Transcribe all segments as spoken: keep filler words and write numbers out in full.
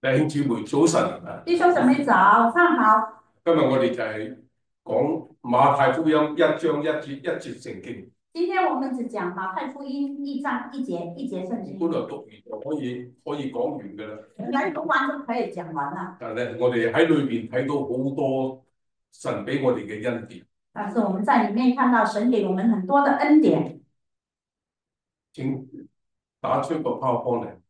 弟兄姊妹早晨啊！ 弟兄姊妹早上好。 今日我哋就係講馬太福音一章一節一節聖經。 今天我們只講馬太福音一章一節一節聖經。 本來讀完就可以可以講完㗎啦。 原來讀完就可以講完啦。 但係咧，我哋喺裏邊睇到好多神俾我哋嘅恩典。 但是我們在裡面看到神給我們很多的恩典。 請打出個 PowerPoint 嚟。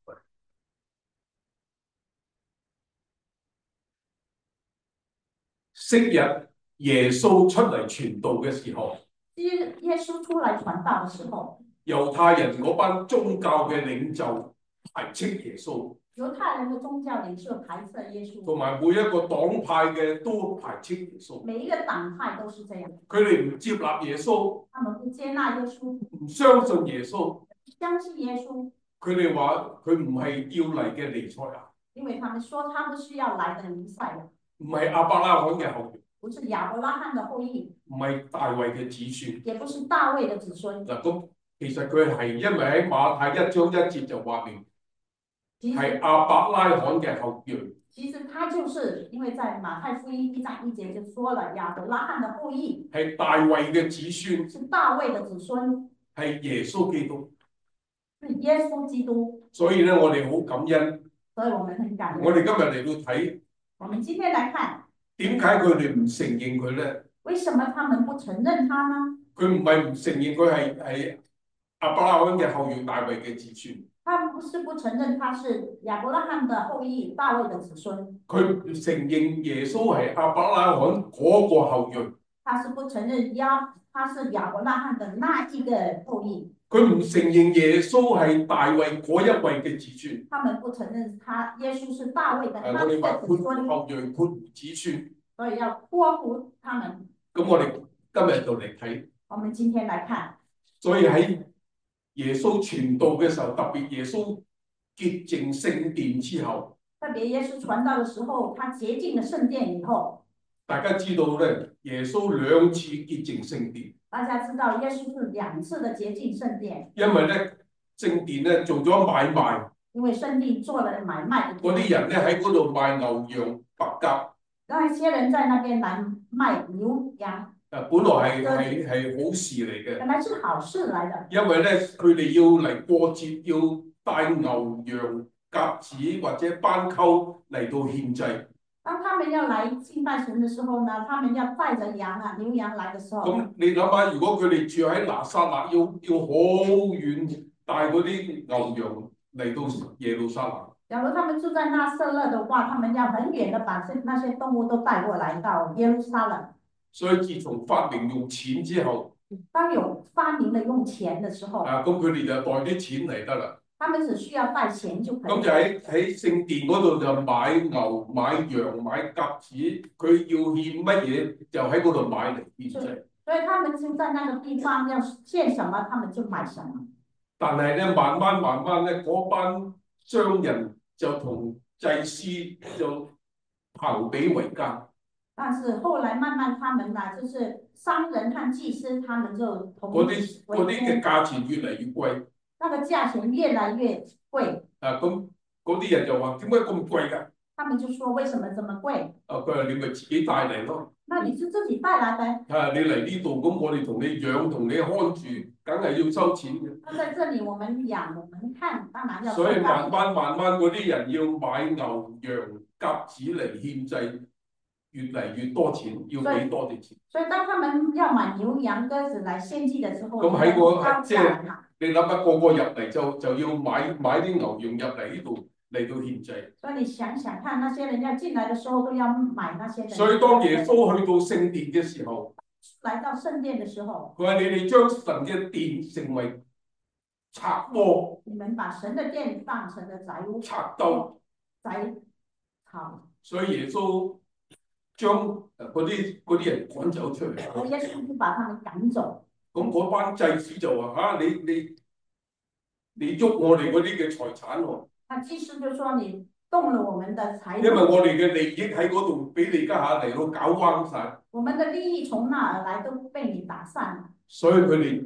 昔日耶穌出嚟傳道嘅時候， 耶耶穌出來傳道嘅時候， 猶太人嗰班宗教嘅領袖排斥耶穌， 猶太人嘅宗教領袖排斥耶穌， 同埋每一個黨派嘅都排斥耶穌。 每一個黨派都是這樣， 佢哋唔接納耶穌， 他們不接納耶穌， 唔相信耶穌。 相信耶穌， 佢哋話佢唔係要嚟嘅彌賽亞， 因為他們說他不是要來的彌賽亞， 唔係亞伯拉罕嘅後裔， 不是亞伯拉罕的後裔， 唔係大衛嘅子孫， 也不是大衛的子孫。 嗱，咁其實佢係因為喺馬太一章一節就話明係亞伯拉罕嘅後裔。 其實他就是因為在馬太福音一章一節就說了亞伯拉罕的後裔， 係大衛嘅子孫， 是大衛的子孫， 係耶穌基督， 是耶穌基督。 所以咧，我哋好感恩。 所以我們很感恩。 我哋今日嚟到睇， 我們今天來看， 點解佢哋唔承認佢咧？ 為什麼他們不承認他呢？ 佢唔係唔承認佢係係亞伯拉罕嘅後裔，大衛嘅子孫。 他們不是不承認他是亞伯拉罕的後裔，大衛的子孫。 佢唔承認耶穌係亞伯拉罕嗰個後裔。 他是不承認亞，他是亞伯拉罕的那一個後裔。 佢唔承認耶穌係大衛嗰一位嘅子孫。 他們不承認他耶穌是大衛的誒， 那一我哋話括個子孫。 後裔括子孫。 所以要括弧他們。 咁我哋今日就嚟睇。 我們今天來看。 所以喺耶穌傳道嘅時候，特別耶穌潔淨聖殿之後， 特別耶穌傳道嘅時候，他潔淨了聖殿以後， 大家知道咧，耶穌兩次潔淨聖殿。 大家知道耶穌是兩次的潔淨聖殿， 因為咧聖殿咧做咗買賣， 因為聖殿做了買賣， 嗰啲人咧喺嗰度賣牛羊白鴿， 那一些人在那邊來賣牛羊， 誒，本來係係係好事嚟嘅， 本來是好事來的， 因為咧佢哋要嚟過節，要帶牛羊鴿子或者斑鳩嚟到獻祭。 當他們要來敬拜神的時候呢，他們要帶着羊啊牛羊來的時候， 咁你諗下，如果佢哋住喺拿撒勒，要要好遠帶嗰啲牛羊嚟到耶路撒冷。 假如他們住在拿撒勒的話，他們要很遠的把這那些動物都帶過來到耶路撒冷。 所以自從發明用錢之後， 當有發明了用錢的時候， 啊，咁佢哋就帶啲錢嚟得啦。 他們只需要帶錢就可以。 咁就喺喺聖殿嗰度就買牛、買羊、買鴿子，佢要獻乜嘢就喺嗰度買嚟獻祭。 所以他們就在那個地方要獻什麼，他們就買什麼。 但係咧，慢慢慢慢咧，嗰班商人就同祭司就朋比為奸。 但是後來慢慢他們呢，就是商人和祭司，他們就同嗰啲嗰啲嘅價錢越嚟越貴。 那個價錢越來越貴。 啊，咁嗰啲人就話：點解咁貴㗎？ 他們就說：為什麼這麼貴？ 啊，佢話你咪自己帶嚟咯。 那你是自己帶來的。 啊，你嚟呢度，咁我哋同你養，同你看住，梗係要收錢嘅。 那在這裡，我們養，我們看，當然要。 所以慢慢慢慢嗰啲人要買牛羊鴿子嚟獻祭，越嚟越多錢，要俾多啲錢。 所以當他們要買牛羊鴿子來獻祭的時候， 咁喺個即係你諗下，個個入嚟就就要買買啲牛羊入嚟呢度嚟到獻祭。 所以你想想看，那些人要進來的時候都要買那些人。 所以當耶穌去到聖殿嘅時候， 來到聖殿的時候， 佢話：你哋將神嘅殿成為賊窩， 你們把神的殿當成了宅屋、 賊竇、 宅巢。 所以耶穌將嗰啲嗰啲人趕走出嚟。 耶穌就把他們趕走。 咁嗰班祭司就話：嚇、啊、你你你喐我哋嗰啲嘅財產喎。 那祭司就說：你動了我們的財產。 因為我哋嘅利益喺嗰度俾你家下嚟到搞彎晒。 我們的利益從那而來都被你打散了。 所以佢哋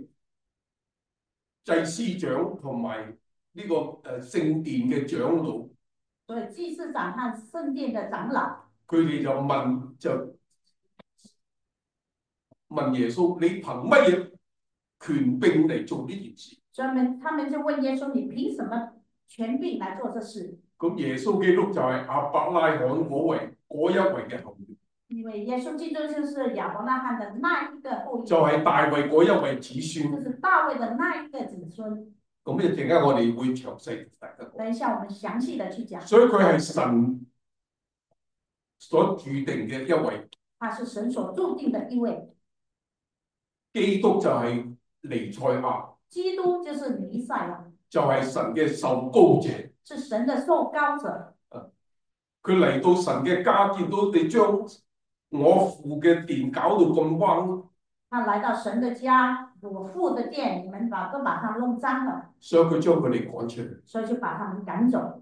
祭司長同埋呢個誒聖殿嘅長老所以祭司長和聖殿的長老， 佢哋就問就問耶穌：你憑乜嘢權柄嚟做呢件事？ 所以們他們就問耶穌：你憑什麼權柄來做這事？ 咁耶穌基督就係亞伯拉罕嗰位嗰一位嘅後裔。 因為耶穌基督就是亞伯拉罕的那一個後裔， 就係大衛嗰一位子孫。 就是大衛的那一個子孫。 咁一陣間我哋會詳細同大家講。 等一下我們詳細的去講。 所以佢係神所注定嘅一位。 他是神所注定的一位。 基督就係彌賽亞。 基督就是彌賽亞。 就係神嘅受膏者。 是神的受膏者。 佢嚟到神嘅家，見到你將我父嘅殿搞到咁彎。 他來到神的家，我父的殿，你們把都把他弄髒了。 所以佢將佢哋趕出嚟。 所以就把他們趕走。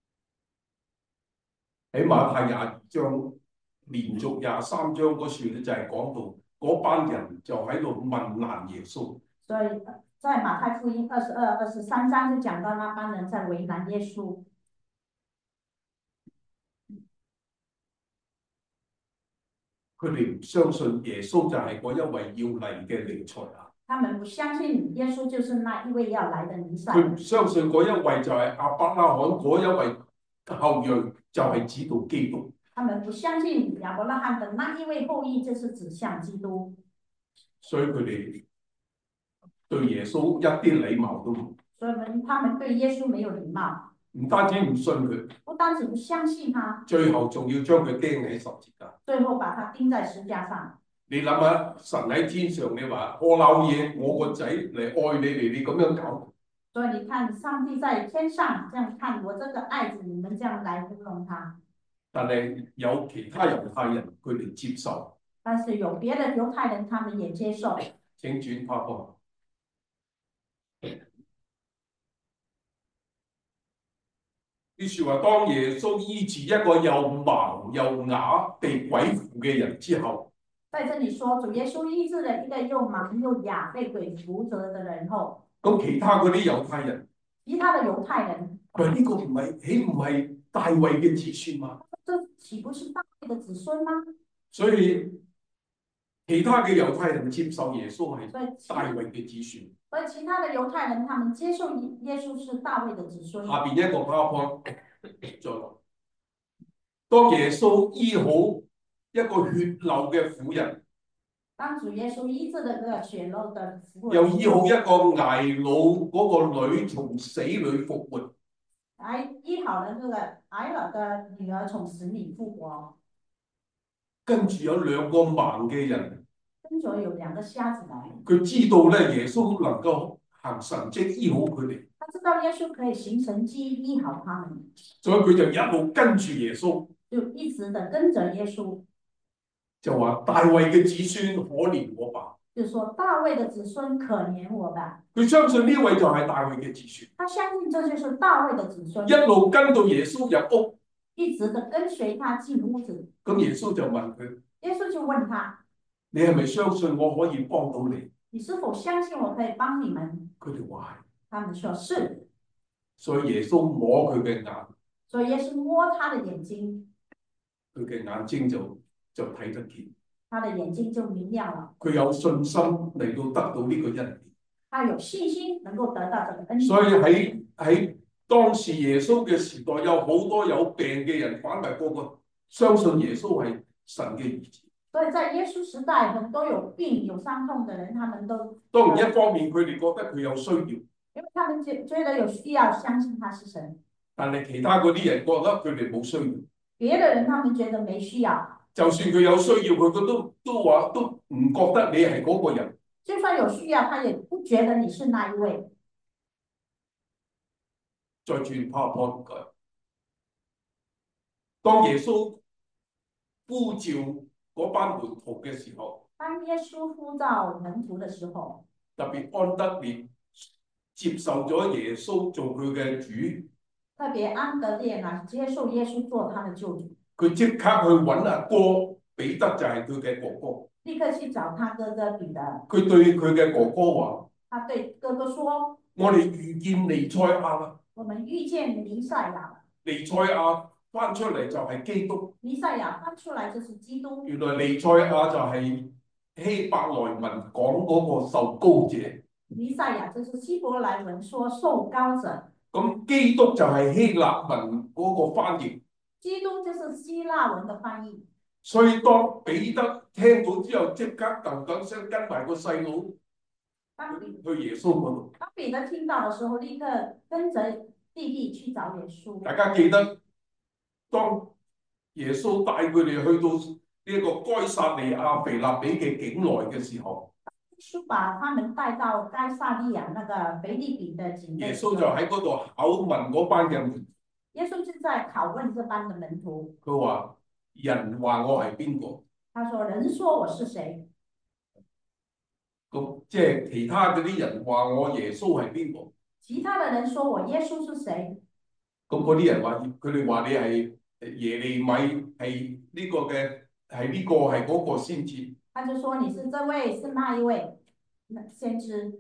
喺馬太廿二章，連續廿三章嗰處咧，就係講到嗰班人就喺度問難耶穌。 所以在馬太福音二十二、二十三章就講到那班人在為難耶穌。 佢哋唔相信耶穌就係嗰一位要嚟嘅彌賽亞。 他們不相信耶穌就是那一位要來的彌賽亞。 佢唔相信嗰一位就係亞伯拉罕嗰一位後裔，就係指到基督。 他們不相信亞伯拉罕的那一位後裔就是指向基督。 所以佢哋對耶穌一啲禮貌都冇。 所以他們對耶穌沒有禮貌。 唔單止唔信佢， 不單止不相信他， 最後仲要將佢釘喺十字架。 最後把他釘在十架上。 你諗下，神喺天上，你話我鬧嘢，我個仔嚟愛你哋，你咁樣搞。 所以你看，上帝在天上這樣看我這個愛子，你們這樣來糊弄他。 但係有其他猶太人佢哋接受。 但是有別的猶太人，他們也接受。 請轉拍波。啲説話，當耶穌醫治一個又盲又啞被鬼附嘅人之後， 在這裡說主耶穌醫治了一個又盲又啞被鬼附着的人後， 咁其他嗰啲猶太人， 其他的猶太人， 佢話呢個唔係，豈唔係大衛嘅子孫嗎？ 這豈不是大衛的子孫嗎？ 所以其他嘅猶太人接受耶穌係大衛嘅子孫。 所以其他的猶太人，他們接受耶穌是大衛的子孫。 下邊一個 PowerPoint 再落。當耶穌醫好一個血漏嘅婦人， 當主耶穌醫治了這個血漏的婦人， 又醫好一個挨老嗰個女從死裏復活， 還醫好了這個挨老的女兒從死裏復活。 跟住有兩個盲嘅人， 跟住有兩個瞎子來， 佢知道咧耶穌能夠行神蹟醫好佢哋， 他知道耶穌可以行神蹟醫好他們， 所以佢就一路跟住耶穌， 就一直的跟着耶穌， 就話大衛嘅子孫可憐我吧。 就說大衛的子孫可憐我吧。 佢相信呢位就係大衛嘅子孫， 他相信這就是大衛的子孫， 一路跟到耶穌入屋， 一直的跟隨他進屋子。 咁耶穌就問佢： 耶穌就問他： 你係咪相信我可以幫到你？ 你是否相信我可以幫你們？ 佢哋話係。 他們說是。 所以耶穌摸佢嘅眼， 所以耶穌摸他的眼睛， 佢嘅眼睛就就睇得見， 他的眼睛就明亮了。 佢有信心嚟到得到呢個恩典， 他有信心能夠得到這個恩典。 所以喺喺當時耶穌嘅時代，有好多有病嘅人，反為個個相信耶穌係神嘅兒子。 所以在耶穌時代，很多有病有傷痛的人，他們都當然一方面佢哋覺得佢有需要， 因為他們覺覺得有需要，相信他是神。 但係其他嗰啲人覺得佢哋冇需要。 別的人他們覺得沒需要， 就算佢有需要，佢佢都都話都唔覺得你係嗰個人。 就算有需要，他也不覺得你是那一位。 再轉 PowerPoint 唔該。當耶穌呼召嗰班門徒嘅時候， 當耶穌呼召門徒嘅時候， 特別安德烈接受咗耶穌做佢嘅主， 特別安德烈呢接受耶穌做他的救主， 佢即刻去揾阿哥彼得，就係佢嘅哥哥， 立刻去找他哥哥彼得。 佢對佢嘅哥哥話： 他對哥哥說： 我哋遇見彌賽亞啦！ 我們遇見彌賽亞了。 彌賽亞翻出嚟就係基督。 彌賽亞翻出來就是基督。 原來彌賽亞就係希伯來文講嗰個受膏者。 彌賽亞就是希伯來文說受膏者。 咁基督就係希臘文嗰個翻譯。 基督就是希臘文的翻譯。 所以當彼得聽到之後，即刻噠噠聲跟埋個細佬去耶穌嗰度。 當彼得聽到嘅時候，立刻跟着弟弟去找耶穌。 大家記得，當耶穌帶佢哋去到呢一個該撒利亞腓立比嘅境內嘅時候， 耶穌把他們帶到該撒利亞那個腓立比的境內。 耶穌就喺嗰度考問嗰班嘅門徒。 耶穌就在拷問這班嘅門徒。 佢話：人話我係邊個？ 他說：人說我是誰？ 咁即係其他嗰啲人話我耶穌係邊個？ 其他嘅人說我耶穌是誰？ 咁嗰啲人話，佢哋話你係耶利米，係呢個嘅，係呢個係嗰個先知。 他就說你是這位，是那一位先知。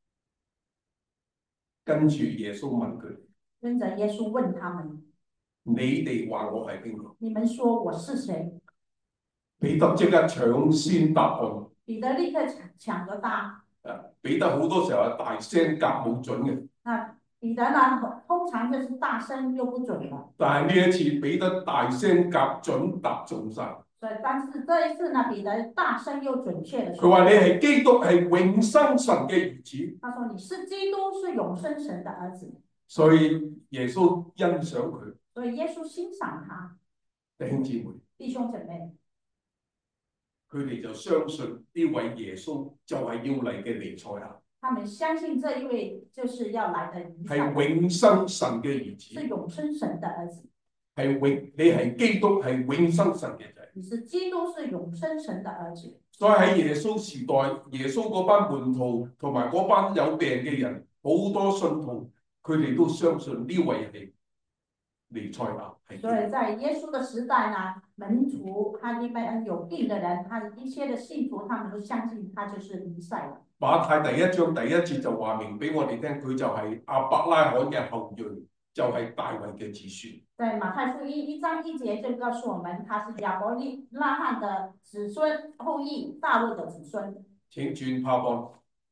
跟住耶穌問佢， 跟着耶穌問他們： 你哋話我係邊個？ 你們說我是誰？ 彼得即刻搶先答案。 彼得立刻搶搶咗答。 誒，彼得好多時候係大聲夾冇準嘅。 那彼得呢，通常就是大聲又不準嘅。 但係呢一次彼得大聲夾準答中晒。 所以，但是這一次呢，彼得大聲又準確的說。 佢話你係基督，係永生神嘅兒子。 他說你是基督，是永生神的兒子。 所以耶穌欣賞佢。 所以耶穌欣賞他。 弟兄姊妹。 弟兄姐妹。 佢哋就相信呢位耶穌就係要嚟嘅彌賽亞。 他們相信這一位就是要來的彌賽亞。 係永生神嘅兒子。 是永生神的兒子。 係永，你係基督，係永生神嘅仔。 你是基督，是永生神的兒子。 所以喺耶穌時代，耶穌嗰班門徒同埋嗰班有病嘅人，好多信徒，佢哋都相信呢位係彌賽亞。 所以在耶穌的時代呢，門徒他一般有病的人，他一些的信徒，他們都相信他就是彌賽亞。馬太第一章第一節就話明俾我哋聽，佢就係亞伯拉罕嘅後裔，就係、是、大衛嘅子孫。 在馬太福音一章一節就告訴我們，他是亞伯拉罕的子孫後裔，大衛的子孫。請轉 PowerPoint。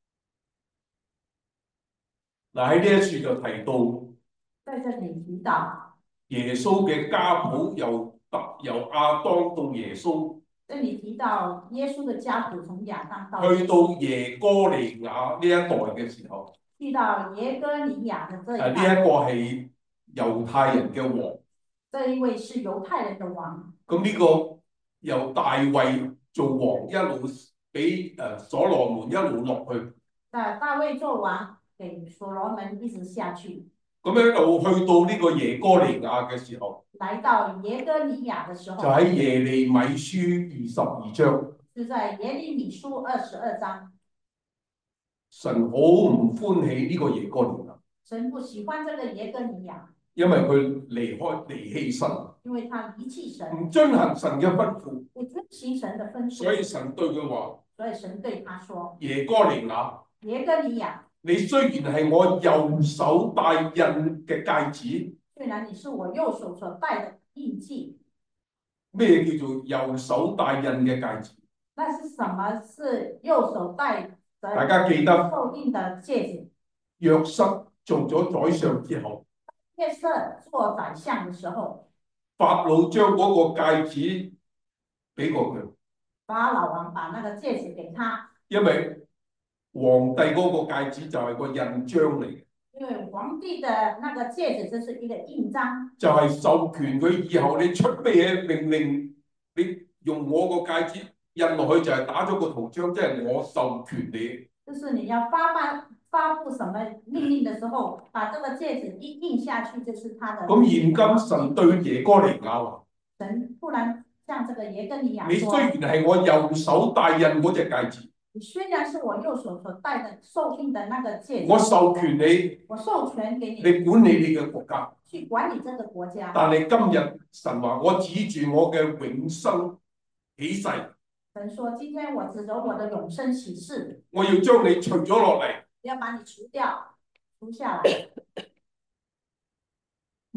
嗱，喺呢一處就提到， 在這裡提到耶穌嘅家譜由特由亞當到耶穌。 這裡提到耶穌的家譜從亞當到去到耶哥尼亞呢一代嘅時候， 去到耶哥尼亞嘅這一代。 呢一個係猶太人嘅王。 這一位是猶太人嘅王。 咁呢個由大衛做王，一路俾誒所羅門一路落去。 大大衛做王，給所羅門一直下去。 咁樣一路去到呢個耶哥尼亞嘅時候， 來到耶哥尼亞嘅時候， 就喺耶利米書二十二章。 就在耶利米書二十二章。 神好唔歡喜呢個耶哥尼亞。 神不喜歡這個耶哥尼亞。 因為佢離開離棄神。 因為他離棄神。 唔遵行神嘅吩咐。 不遵行神嘅吩咐。 所以神對佢話。 所以神對他說： 耶哥尼亞。 耶哥尼亞。 你雖然係我右手戴印嘅戒指， 雖然你是我右手所戴的印記。 咩叫做右手戴印嘅戒指？ 那是什麼？是右手戴的？ 大家記得受印的戒指。 約瑟做咗宰相之後， 約瑟做宰相嘅時候， 法老將嗰個戒指俾過佢。 法老王把那個戒指給他， 因為皇帝嗰個戒指就係個印章嚟嘅， 因為皇帝的那個戒指就是一個印章， 就係授權佢以後你出咩嘢命令，你用我個戒指印落去就係打咗個圖章，即係我授權你。 就是你要發辦發布什麼命令的時候，把這個戒指一印下去，就是他的。 咁現今神對耶哥尼亞話： 神突然向這個耶哥尼亞說： 你雖然係我右手戴印嗰隻戒指。 你雖然是我右手所戴的受印的那個戒指， 我授權你， 我授權給你， 你管理你嘅國家， 去管理這個國家。 但係今日神話我指住我嘅永生起誓， 神說：今天我指着我的永生起誓， 我要將你除咗落嚟， 要把你除掉，除下來。 你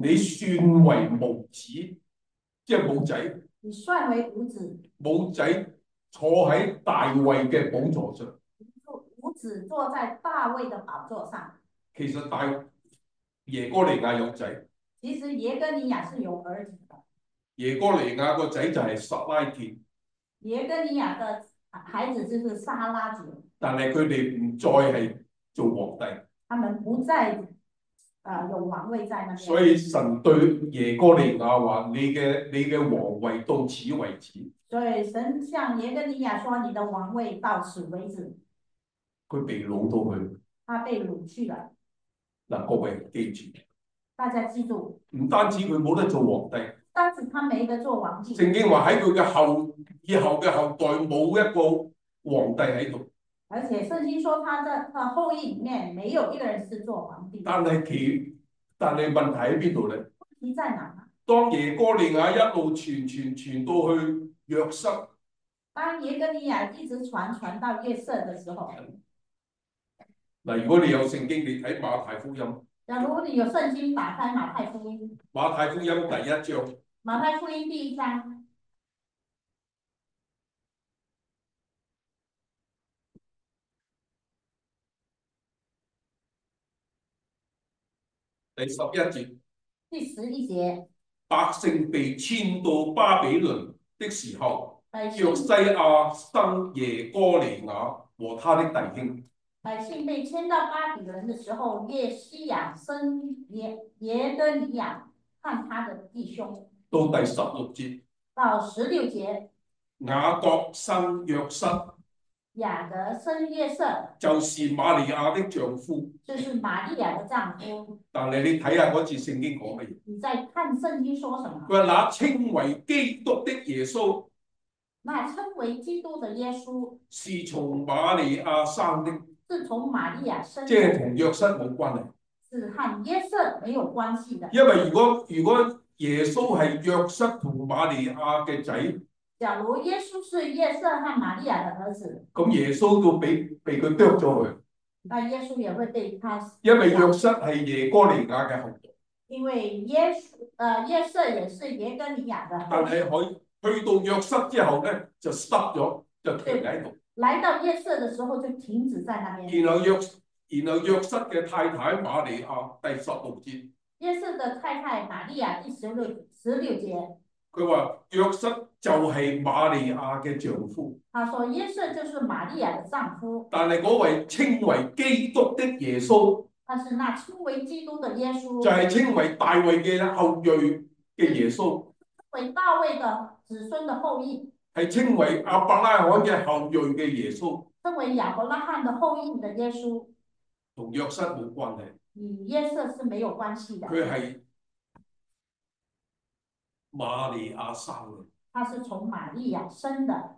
你算為無子，即係冇仔。 你算為無子。 冇仔坐喺大衛嘅寶座上。 無子坐在大衛的寶座上。 其實大耶哥尼亞有仔。 其實耶哥尼亞是有兒子的。耶哥尼亞個仔就係撒拉鐵。 耶哥尼亞的孩子就是撒拉鐵。 但係佢哋唔再係做皇帝。 他們不再誒、呃、有王位在那邊。 所以神對耶哥尼亞話：你嘅你嘅皇位到此為止。所以神向耶哥尼亞說：你的王位到此為止。 佢被擄到去。 他被擄去了。 嗱，各位記住。 大家記住。 唔單止佢冇得做皇帝。 但是他沒得做皇帝。 聖經話喺佢嘅後以後嘅後代冇一個皇帝喺度。 而且聖經說他的他後裔裡面沒有一個人是做皇帝。 但係其但係問題喺邊度咧？ 問題在哪？ 當耶哥尼亞一路傳傳傳到去約瑟。 當耶哥尼亞一直傳傳到約瑟嘅時候。 嗱，如果你有聖經，你睇馬太福音。 假如你有聖經，打開馬太福音。 馬太福音第一章。 馬太福音第一章。 第十一節。 第十一節。 百姓被遷到巴比倫的時候，約西亞生耶哥尼亞和他的弟兄。 百姓被遷到巴比倫的時候，約西亞生耶耶哥尼亞和他的弟兄。 到第十六節。 到十六節。 雅各生約瑟。 雅各生約瑟， 就是瑪利亞的丈夫。 就是瑪利亞的丈夫。 但係你睇下嗰節聖經講乜嘢？ 你再看聖經說什麼？ 佢話那稱為基督的耶穌。 那稱為基督的耶穌是從瑪利亞生的。 是從瑪利亞生的。 即係同約瑟冇關係。 是和約瑟沒有關係的。 因為如果如果耶穌係約瑟同瑪利亞嘅仔。 假如耶穌是約瑟和瑪利亞的兒子， 咁耶穌都俾被佢剁咗去。 那耶穌也會被他。 因為約瑟係耶哥尼亞嘅後代。 因為耶穌，誒約瑟也是耶哥尼亞的。 但係佢去到約瑟之後咧，就濕咗，就停喺度。 來到約瑟嘅時候就停止在那邊。 然後約，然後約瑟嘅太太瑪利亞第十六節。 約瑟嘅太太瑪利亞第十六十六節。 佢話約瑟就係瑪利亞嘅丈夫。 他說約瑟就是瑪利亞嘅丈夫。 但係嗰位稱為基督的耶穌， 但是那稱為基督的耶穌， 就係稱為大衛嘅後裔嘅耶穌。 為大衛嘅子孫嘅後裔。 係稱為亞伯拉罕嘅後裔嘅耶穌。 稱為亞伯拉罕嘅後裔嘅耶穌。 同約瑟冇關係。 與約瑟是沒有關係嘅。 佢係瑪利亞生嘅。 他是從瑪利亞生的。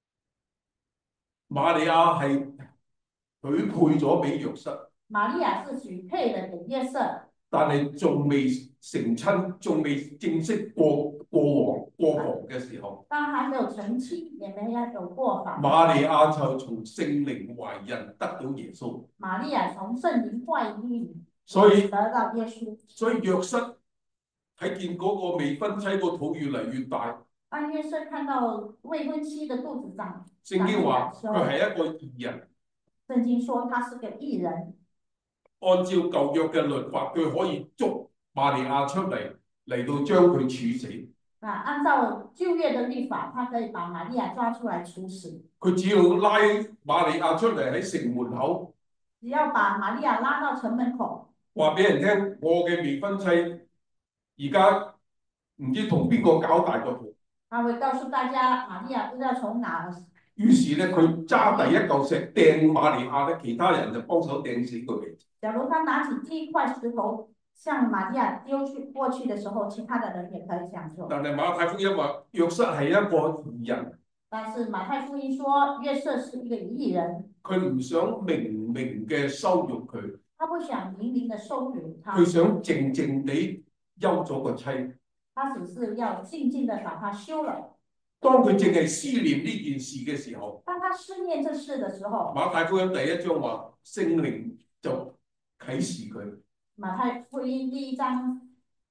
瑪利亞係許配咗俾約瑟。 瑪利亞是許配的給約瑟。但係仲未成親，仲未正式過過王過房嘅時候。 當還沒有成親，也沒有過房。 瑪利亞就從聖靈懷孕得到耶穌。 瑪利亞從聖靈懷孕， 所以得到耶穌。 所以約瑟睇見嗰個未婚妻個肚越嚟越大。 當約瑟看到未婚妻的肚子長， 聖經話佢係一個義人。 聖經說他是個義人。 按照舊約嘅律法，佢可以捉瑪利亞出嚟，嚟到將佢處死。 啊，按照舊約嘅律法，他可以把瑪利亞抓出來處死。 佢只要拉瑪利亞出嚟喺城門口， 只要把瑪利亞拉到城門口， 話俾人聽，我嘅未婚妻而家唔知同邊個搞大個肚。 他會告訴大家，瑪利亞不知道從哪。 於是咧，佢揸第一嚿石掟瑪利亞咧，其他人就幫手掟死佢。 假如他拿起第一塊石頭向瑪利亞丟去過去的時候，其他的人也可以這樣做。 但係馬太福音話約瑟係一個義人。但是馬太福音說約瑟是一個義人。 佢唔想明明嘅羞辱佢。 他不想明明的羞辱他。 佢想靜靜地休咗個妻。 他只是要靜靜的把他休了。 當佢淨係思念呢件事嘅時候， 當他思念這事的時候， 馬太福音第一章話聖靈就啟示佢。 馬太福音第一章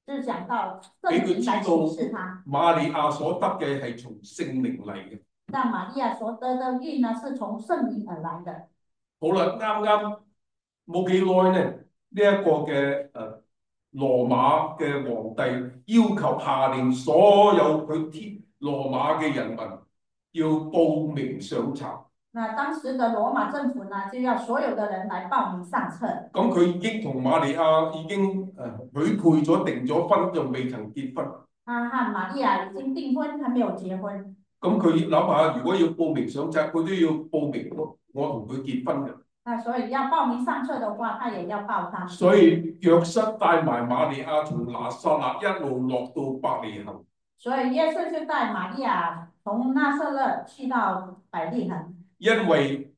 是講到聖靈來啟示他。 瑪利亞所得嘅係從聖靈嚟嘅。 但瑪利亞所得的孕呢，是從聖靈而來的。 好啦，啱啱冇幾耐呢，呢、這、一個嘅誒羅馬嘅皇帝要求下令所有佢天羅馬嘅人民要報名上冊。 那當時的羅馬政府呢，就要所有的人來報名上冊。 咁佢已經同瑪利亞已經誒許配咗定咗婚，就未曾結婚。 他和瑪利亞已經訂婚，還沒有結婚。 咁佢諗下，如果要報名上冊，佢都要報名我我同佢結婚嘅。 那所以要報名上冊的話，他也要報他。 所以約瑟帶埋瑪利亞從拿撒勒一路落到伯利恆。 所以約瑟就帶瑪利亞從拿撒勒去到伯利恆。 因為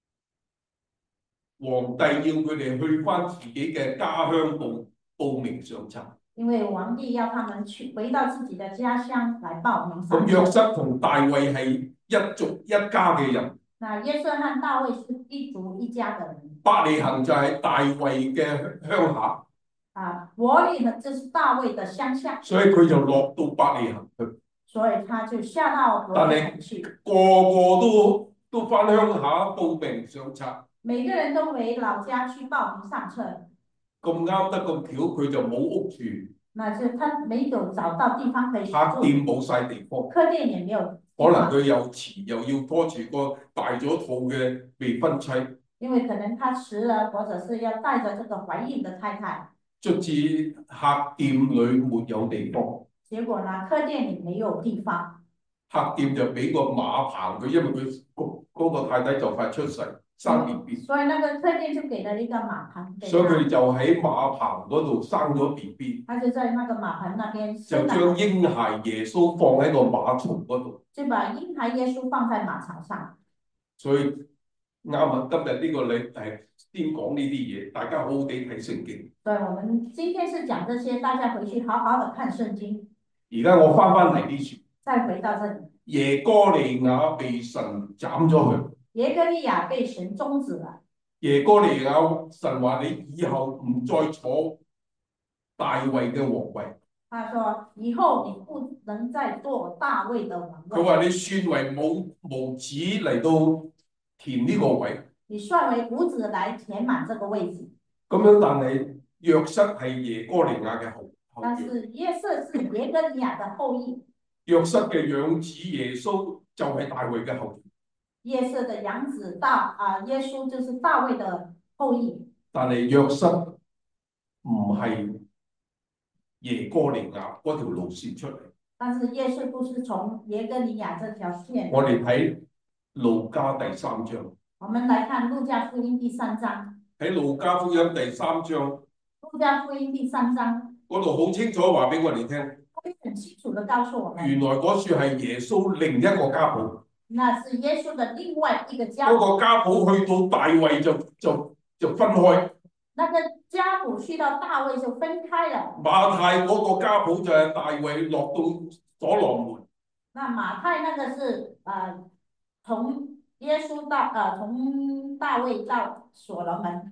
皇帝要佢哋去返自己嘅家鄉報報名上冊。因為皇帝要他們去回到自己的家鄉來報名上冊。 咁約瑟同大衛係一族一家嘅人。 那約瑟和大衛是一族一家的人。 伯利恆就係大衛嘅鄉下。 啊，伯利恆就是大衛的鄉下。 所以佢就落到伯利恆去。 所以他就下到伯利恆去。 個個都都返鄉下報名上冊。 每個人都回老家去報名上冊。 咁啱得咁巧，佢就冇屋住。 那就他沒有找到地方可以住。 客店冇晒地方。 客店也沒有。 可能佢又遲又要拖住個大咗肚嘅未婚妻。 因為可能他遲了，或者是要帶着這個懷孕的太太。 卒之客店裏沒有地方。 結果呢，客店裏沒有地方。 客店就俾個馬棚佢，因為佢嗰嗰個太太就快出世生 B B。 所以那個客店就給了一個馬棚。 所以佢就喺馬棚嗰度生咗 B B。 他就在那個馬棚那邊。 就將嬰孩耶穌放喺個馬槽嗰度。 就把嬰孩耶穌放在馬槽上。 所以啱啊！今日呢個禮係先講呢啲嘢，大家好好地睇聖經。 對，我們今天是講這些，大家回去好好的看聖經。 而家我翻翻嚟呢處。 再回到這裡。 耶哥利亞被神斬咗佢。 耶哥利亞被神終止了。 耶哥利亞，神話你以後唔再坐大衛嘅皇位。 他說：以後你不能再做大衛的王位。 佢話你算為冇無子嚟到填呢個位。你算為無子來填滿這個位置。 咁樣，但係約瑟係耶哥利亞嘅後後裔。 但是約瑟是耶哥利亞的後裔。 約瑟嘅養子耶穌就係大衛嘅後裔。 約瑟的養子大啊，耶穌就是大衛的後裔。 但係約瑟唔係耶哥利亞嗰條路線出嚟。 但是耶穌不是從耶哥利亞這條線。 我哋睇路加第三章。 我們來看路加福音第三章。 喺路加福音第三章。 路加福音第三章。 嗰度好清楚話俾我哋聽。 很清楚地告訴我們。 原來嗰處係耶穌另一個家譜。 那是耶穌的另外一個家譜。 嗰個家譜去到大衛就就就分開。 那個家譜去到大衛就分開了。 馬太嗰個家譜就係大衛落到所羅門。 那馬太那個是呃從耶穌到呃從大衛到所羅門。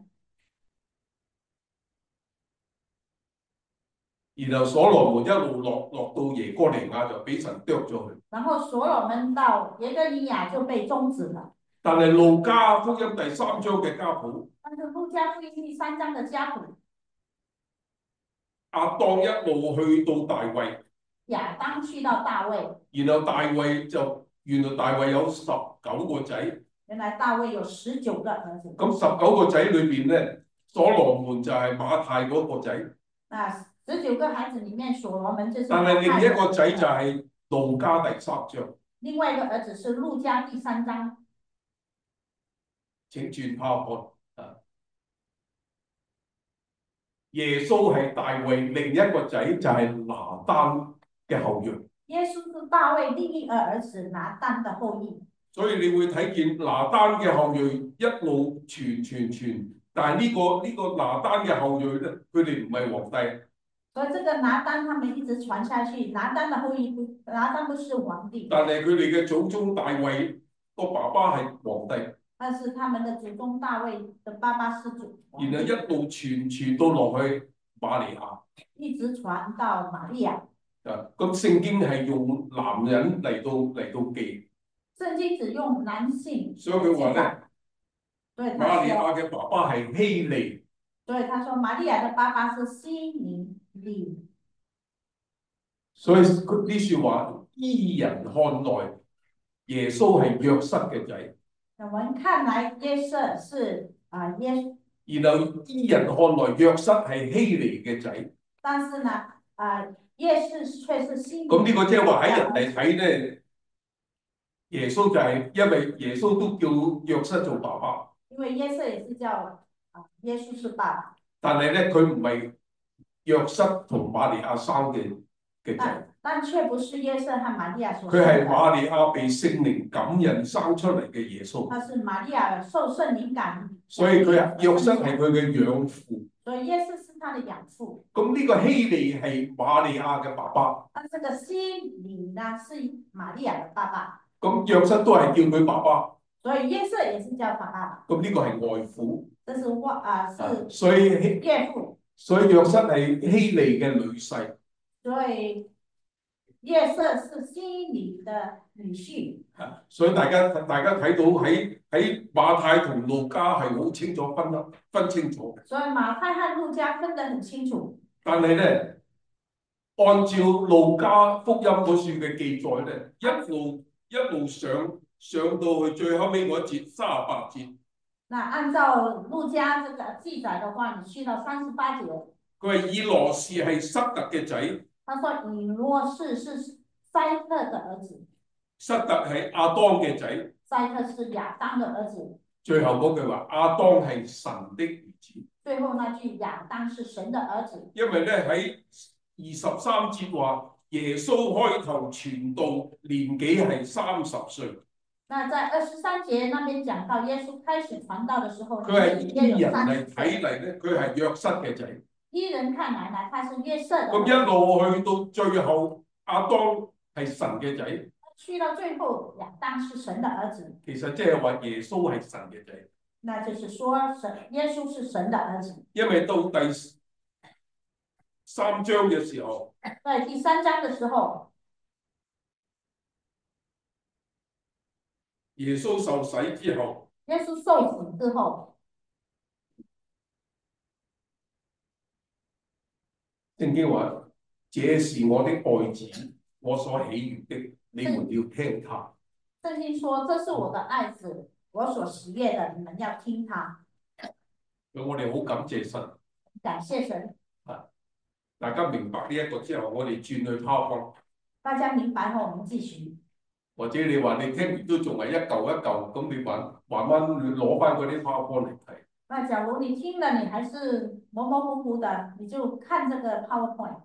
然後所羅門一路落落到耶哥利亞就俾神啄咗佢。 然後所羅門到耶哥利亞就被終止了。 但係路加福音第三章嘅家譜。 但是路加福音第三章嘅家譜。 亞當一路去到大衛。 亞當去到大衛。 然後大衛就原來大衛有十九個仔。 原來大衛有十九個兒子。 咁十九個仔裏邊咧，所羅門就係馬太嗰個仔。 啊，十九個孩子裡面，所羅門就是。 但係另一個仔就係路加第三章。 另外一個兒子是路加第三章。 請轉 PowerPoint。啊，耶穌係大衛另一個仔就係拿單嘅後裔。 耶穌是大衛另一個兒子拿單的後裔。 所以你會睇見拿單嘅後裔一路傳傳傳，但係呢個呢個拿單嘅後裔咧，佢哋唔係皇帝。 所以這個拿單，他們一直傳下去。拿單的後裔不，拿單不是皇帝。 但係佢哋嘅祖宗大衛個爸爸係皇帝。 但是他們的祖宗大衛的爸爸是主。 然後一路傳傳到落去瑪利亞。 一一直傳到瑪利亞。 啊，咁聖經係用男人嚟到嚟到記。 聖經只用男性。 所以佢話咧， 對， 瑪利亞嘅爸爸係希利。 對，他說瑪利亞嘅爸爸是希尼利。 所以佢呢句話，依人看來，耶穌係約瑟嘅仔。 我們看來約瑟是啊耶。然後依人看來，約瑟係希利嘅仔。 但是呢，啊約瑟卻是希尼。 咁呢個即係話喺人哋睇咧，耶穌就係、是、因為耶穌都叫約瑟做爸爸。 因為約瑟也是叫啊耶穌是爸爸。 但係咧，佢唔係約瑟同瑪利亞生嘅嘅仔。 但卻不是約瑟和瑪利亞所生的。 佢係瑪利亞被聖靈感孕生出嚟嘅耶穌。 他是瑪利亞受聖靈感。 所以佢係約瑟係佢嘅養父。 所以約瑟是他的養父。 咁呢個希利係瑪利亞嘅爸爸。 啊，這個希利呢是瑪利亞嘅爸爸。 咁約瑟都係叫佢爸爸。 所以約瑟也是叫爸爸。 咁呢個係外父。 這是外啊，是所以岳父。 所以約瑟係希利嘅女婿。 所以約瑟是希利的女婿。 所以大家大家睇到喺喺馬太同路加係好清楚分得分清楚。 所以馬太和路加分得很清楚。 但係咧，按照路加福音嗰處嘅記載咧，一路一路上上到去最後尾嗰節三十八節。 那按照路加這個記載的話，你去到三十八節。 佢話以羅士係塞特嘅仔。 他說以羅士是塞特的兒子。 塞特係亞當嘅仔。 塞特是亞當的兒子。 最後嗰句話，亞當係神的兒子。 最後那句亞當是神的兒子。 因為咧喺二十三節話，耶穌開頭傳道年紀係三十歲。 那在二十三節那邊講到耶穌開始傳道的時候， 佢係依人嚟睇嚟咧，佢係約瑟嘅仔。 依人看來呢，他是約瑟的。 咁一路去到最後，亞當係神嘅仔。 去到最後，亞當是神的兒子。 其實即係話耶穌係神嘅仔。 那就是說神耶穌是神的兒子。 因為到第三章嘅時候， 在第三章嘅時候， 耶穌受洗之後， 耶穌受洗之後， 聖經話：這是我的愛子，我所喜悅的，你們要聽他。 聖經說：這是我的愛子，我所喜悅的，你們要聽他。 我哋好感謝神， 感謝神。 大家明白呢一個之後，我哋轉去 PowerPoint。 大家明白後，我們繼續。 或者你話你聽完都仲係一嚿一嚿，咁你慢慢慢攞翻嗰啲 PowerPoint 嚟睇。 那假如你聽了，你還是模模糊糊的，你就看這個 PowerPoint。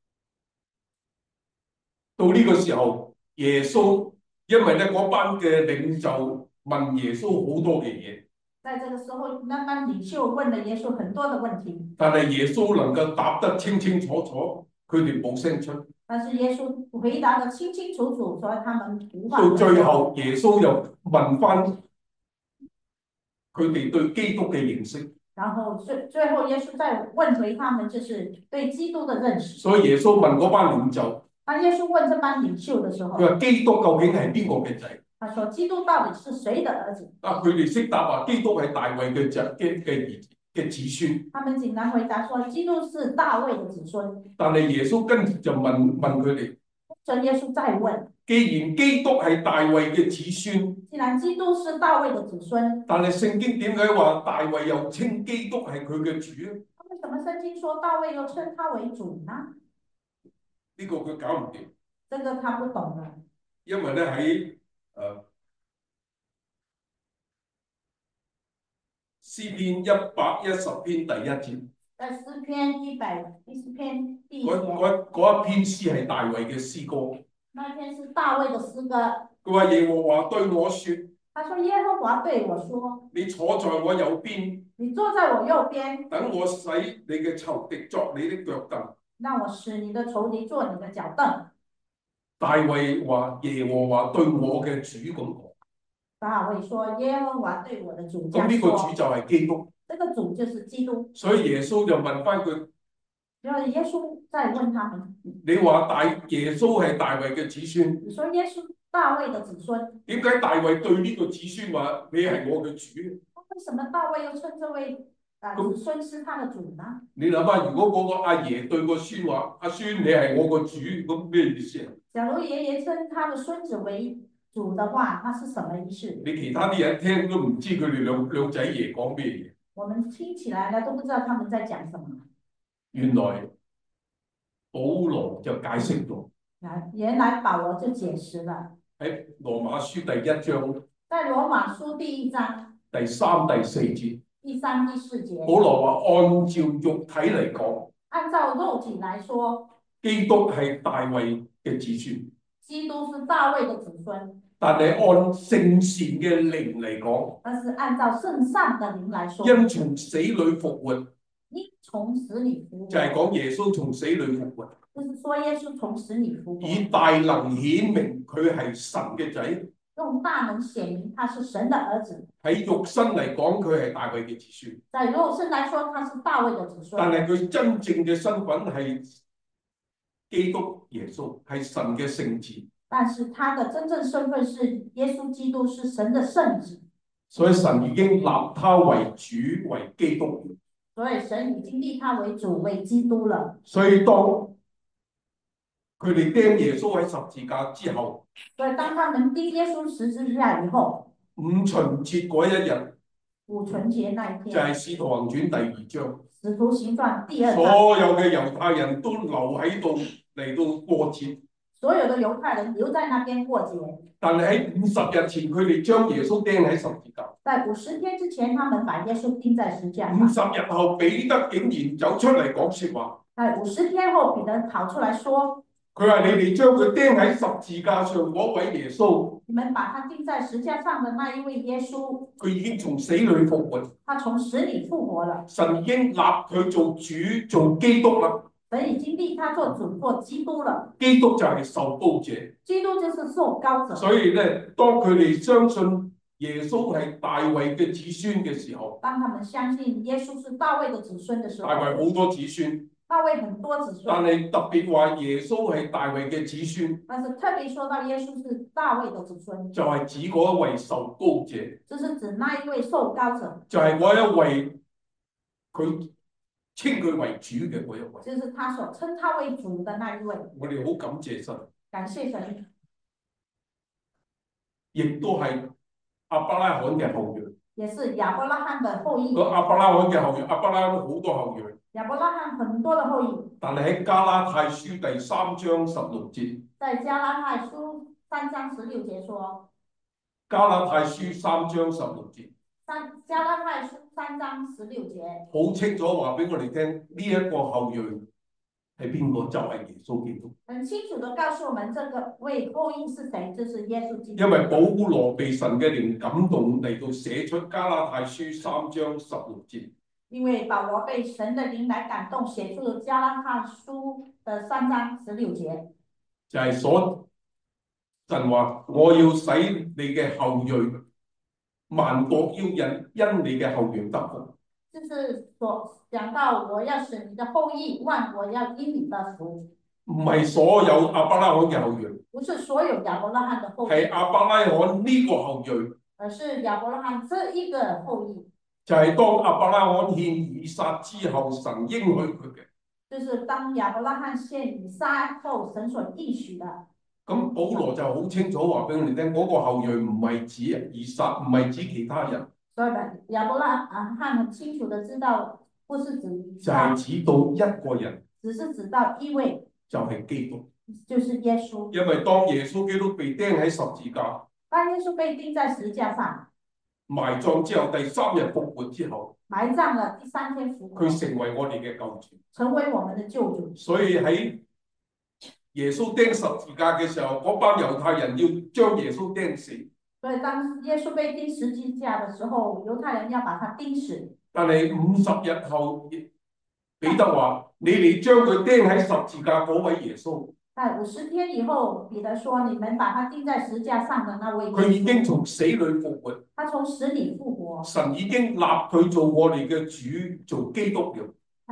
到呢個時候，耶穌因為咧嗰班嘅領袖問耶穌好多嘅嘢。 在這個時候，那班領袖問了耶穌很多的問題。 但係耶穌能夠答得清清楚楚，佢哋冇聲出。 但是耶穌回答得清清楚楚，所以他們無話。 到最後，耶穌又問翻佢哋對基督嘅認識。 然後最最後，耶穌再問回他們，就是對基督的認識。 所以耶穌問嗰班領袖， 當耶穌問這班領袖的時候， 佢話基督究竟係邊個嘅仔？ 他說基督到底是誰的兒子？ 啊，佢哋識答話，基督係大衛嘅仔嘅嘅兒嘅子孫。 他們竟然回答說基督是大衛的子孫。 但係耶穌跟住就問問佢哋， 所以耶穌再問： 既然基督係大衛嘅子孫， 既然基督是大衛的子孫， 但係聖經點解話大衛又稱基督係佢嘅主咧？ 為什麼聖經說大衛又稱他為主呢？ 呢個佢搞唔掂。 這個他不懂的。 因為咧喺誒詩篇一百一十篇第一節， 在詩篇一百一十篇第一節， 嗰嗰一篇詩係大衛嘅詩歌。 那篇是大衛的詩歌。 佢話耶和華對我說： 他說耶和華對我說， 你坐在我右邊， 你坐在我右邊， 等我使你嘅仇敵作你的腳凳。 讓我使你的仇敵做你的腳凳。 大衛話耶和華對我嘅主咁講。 大衛說耶和華對我的主。 咁呢個主就係基督。 這個主就是基督。 所以耶穌就問翻佢： 然後耶穌再問他們： 你話大耶穌係大衛嘅子孫？ 你說耶穌大衛的子孫， 點解大衛對呢個子孫話你係我嘅主？ 為什麼大衛又稱這位啊子孫是他的主呢？ 你諗下，如果嗰個阿爺對個孫話：阿孫你係我個主，咁咩意思啊？假如爺爺稱他的孫子為主的話，那是什麼意思？ 你其他啲人聽都唔知佢哋兩兩仔爺講咩嘢。 我們聽起來呢，都不知道他們在講什麼。 原來保羅就解釋咗。 原來保羅就解釋了。 喺羅馬書第一章。 在羅馬書第一章。 第三、第四節。 第三、第四節。 保羅話：按照肉體嚟講。 按照肉體來說。 基督係大衛嘅子孫。 基督是大衛的子孫。 但係按聖善嘅靈嚟講。 但是按照聖善的靈來說。 因從死裏復活。 因從死裏復活。 就係講耶穌從死裏復活。 就是說耶穌從死裏復活。 以大能顯明佢係神嘅仔。 用大能顯明他是神的兒子。 喺肉身嚟講，佢係大衛嘅子孫。 在肉身來說，他是大衛的子孫。 但係佢真正嘅身份係基督耶穌，係神嘅聖子。 但是他的真正身份是耶穌基督，是神的聖子。 所以神已經立他為主，為基督。 所以神已經立他為主，為基督了。 所以當佢哋釘耶穌喺十字架之後， 所以當他們釘耶穌十字架以後， 五旬節嗰一日， 五旬節那一天， 就係《使徒行傳》第二章。 使徒行傳第二章， 所有嘅猶太人都留喺度嚟到過節。 所有的猶太人留在那邊過節。 但係喺五十日前，佢哋將耶穌釘喺十字架。 在五十天之前，他們把耶穌釘在十字架上。 五十日後，彼得竟然走出嚟講說話。 在五十天後，彼得跑出來說： 佢話你哋將佢釘喺十字架上嗰位耶穌， 你們把他釘在十字架上的那一位耶穌， 佢已經從死裏復活。 他從死裏復活了。 神已經立佢做主，做基督啦。 神已經立他做主，做基督了。 基督就係受膏者。 基督就是受膏者。 所以咧，當佢哋相信耶穌係大衛嘅子孫嘅時候， 當他們相信耶穌是大衛的子孫的時候， 大衛好多子孫。 大衛很多子孫。 但係特別話耶穌係大衛嘅子孫。 但是特別說到耶穌是大衛的子孫， 就係指嗰一位受膏者。 就是指那一位受膏者。 就係嗰一位佢稱佢為主嘅嗰一位。 就是他所稱他為主的那一位。 我哋好感謝神。 感謝神。 亦都係亞伯拉罕嘅後裔。 也是亞伯拉罕的後裔。 個亞伯拉罕嘅後裔，亞伯拉罕好多後裔。 亞伯拉罕很多的後裔。 但係喺加拉太書第三章十六節。 在加拉太書三章十六節說。 加拉太書三章十六節。 三加拉太書三章十六節。 好清楚話俾我哋聽，呢、這、一個後裔係邊個？就係、是、耶穌基督。 很清楚地告訴我們，這個位後裔是誰？就是耶穌基督。 因為保羅被神嘅靈感動嚟到寫出加拉太書三章十六節。 因為保羅被神的靈來感動，寫出了加拉太書的三章十六節。 就係所神話，我要使你嘅後裔，萬國要因因你嘅後裔得福。 就是所講到，我要使你的後裔，萬國要因你得福。 唔係所有亞伯拉罕嘅後裔。 不是所有亞伯拉罕的後裔。 係亞伯拉罕呢個後裔。 而是亞伯拉罕這一個後裔。 就係當亞伯拉罕獻以撒之後，神應許佢嘅。就是當亞伯拉罕獻以撒後，神所應許的。咁保羅就好清楚話俾我哋聽，嗰、那個後裔唔係指以撒，唔係指其他人。所以亞伯拉罕很清楚的知道，不是指以撒，就係指到一個人，只是指到一位，就係基督，就是耶穌。因為當耶穌基督被釘喺十字架，當耶穌被釘在十字架上。埋葬之後，第三日復活之後，埋葬了第三天復活，佢成為我哋嘅救主，成為我們的救主。所以喺耶穌釘十字架嘅時候，嗰班猶太人要將耶穌釘死。所以當耶穌被釘十字架嘅時候，猶太人要把他釘死。但係五十日後，彼得話：你哋將佢釘喺十字架嗰位耶穌。在五十天以後，彼得說：你們把他釘在十字架上的那位。佢已經從死裏復活。他從死裏復活。神已經立佢做我哋嘅主，做基督了。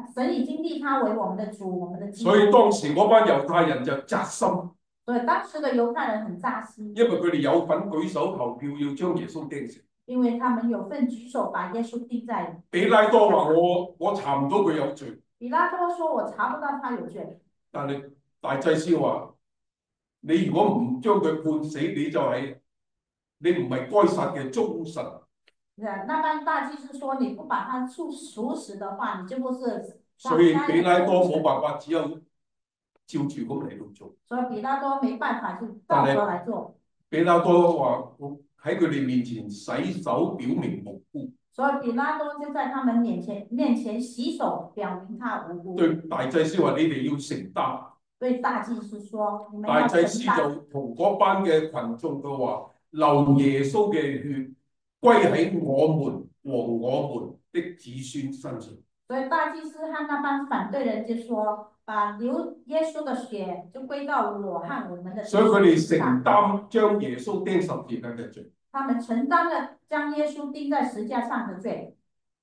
神已經立他為我們的主，我們的基督。 所以當時嗰班猶太人就扎心， 所以當時的猶太人很扎心， 因為佢哋有份舉手投票要將耶穌釘死。 因為他們有份舉手把耶穌釘在。 比拉多話：我我查唔到佢有罪。 比拉多說：我查不到他有罪。 但係大祭司話：你如果唔將佢判死，你就係、是、你唔係該撒嘅忠臣。 那班大祭司說：你不把他處處死的話，你就不是。 所以比拉多冇辦法，只有照住咁嚟到做。所以比拉多沒辦法就照着嚟做。比拉多話喺佢哋面前洗手，表明無辜。所以比拉多就在他們面前面前洗手，表明他無辜。對大祭司話：你哋要承擔。對大祭司說：你們要承擔。大祭司就同嗰班嘅群眾嘅話：流耶穌嘅血歸喺我們和我們的子孫身上。所以大祭司和那班反對人就說：把流耶穌的血就歸到我和我們的子孫。所以佢哋承擔將耶穌釘十字架嘅罪。他們承擔了將耶穌釘在十字架上的罪。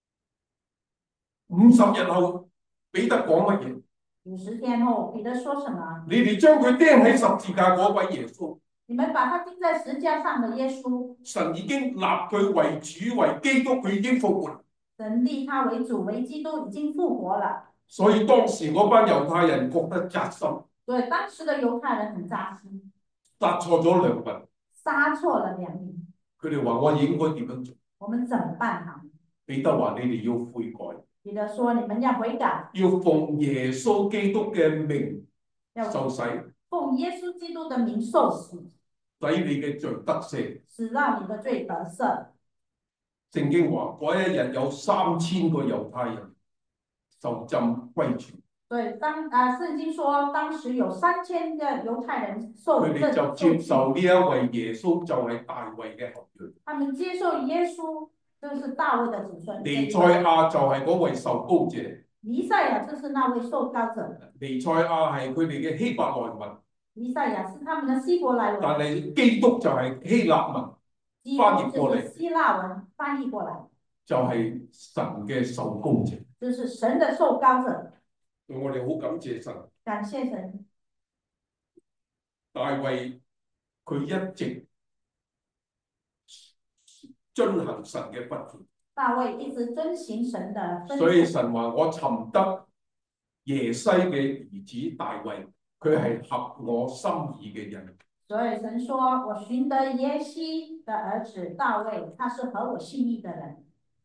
五十日後，彼得講乜嘢？五十天後，彼得說什麼？你哋將佢釘喺十字架嗰位耶穌。你們把他釘在十字架上的耶穌。神已經立佢為主為基督，佢已經復活。神立他為主為基督，已經復活了。所以當時嗰班猶太人覺得扎心。所以當時的猶太人很扎心。殺錯咗良民。殺錯了良民。佢哋話：我應該點樣做？我們怎麼辦啊？彼得話：你哋要悔改。彼得說：你們要悔改。要奉耶穌基督嘅名受洗。奉耶穌基督的名受洗。使你嘅罪得赦。使讓你的罪得赦。聖經話：嗰一日有三千個猶太人受浸歸主。對，當啊聖經說當時有三千個猶太人受，佢哋就接受呢一位耶穌就係大衛嘅後裔。他們接受耶穌就是大衛的子孫。彌賽亞就係嗰位受膏者。彌賽亞就是那位受膏者。彌賽亞係佢哋嘅希伯來文。彌賽亞是他們的希伯來文。但係基督就係希臘文翻譯過嚟。希臘文翻譯過嚟就係神嘅受膏者。就是神的受膏者。我哋好感謝神，感謝神。大衛佢一直遵行神嘅吩咐。大衛一直遵行神的吩咐。所以神話我尋得耶西嘅兒子大衛，佢係合我心意嘅人。所以神說我尋得耶西的兒子大衛，他是合我心意的人。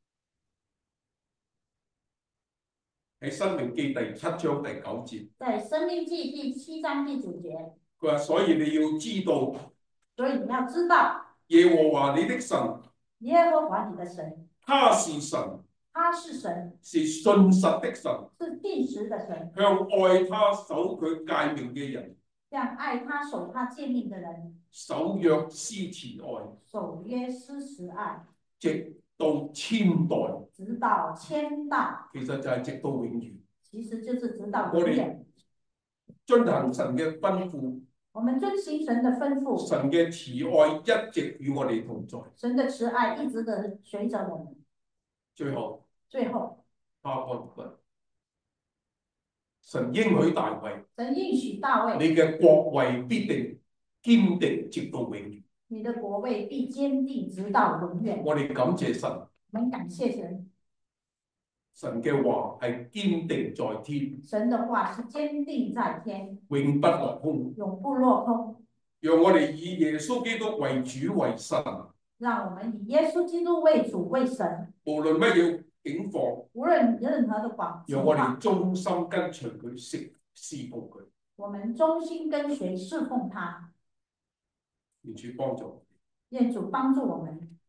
喺《申命記》第七章第九節，在《申命記》第七章第九節，佢話：所以你要知道，所以你要知道耶和華你的神，耶和華你的神，他是神，他是神，是信實的神，是信實的神，向愛他守佢誡命嘅人，向愛他守他誡命嘅人，守約施慈愛，守約施慈愛，直到千代，直到千代，其實就係直到永遠。其實就是直到永遠。遵行神嘅吩咐，我們遵行神的吩咐。神嘅慈愛一直與我哋同在。神的慈愛一直的隨着我們。最後，最後，他安神應許大衛，神應許大衛，你嘅國位必定堅定直到永遠。你的國位必堅定直到永遠。我哋感謝神，我們感謝神。神嘅話係堅定在天，神的話是堅定在天，永不落空，永不落空。讓我哋以耶穌基督為主為神，讓我們以耶穌基督為主為神。無論乜嘢境況，無論任何的況，讓我哋忠心跟隨佢，侍侍奉佢。我們忠心跟隨侍奉他。願主幫助，願主幫助我們。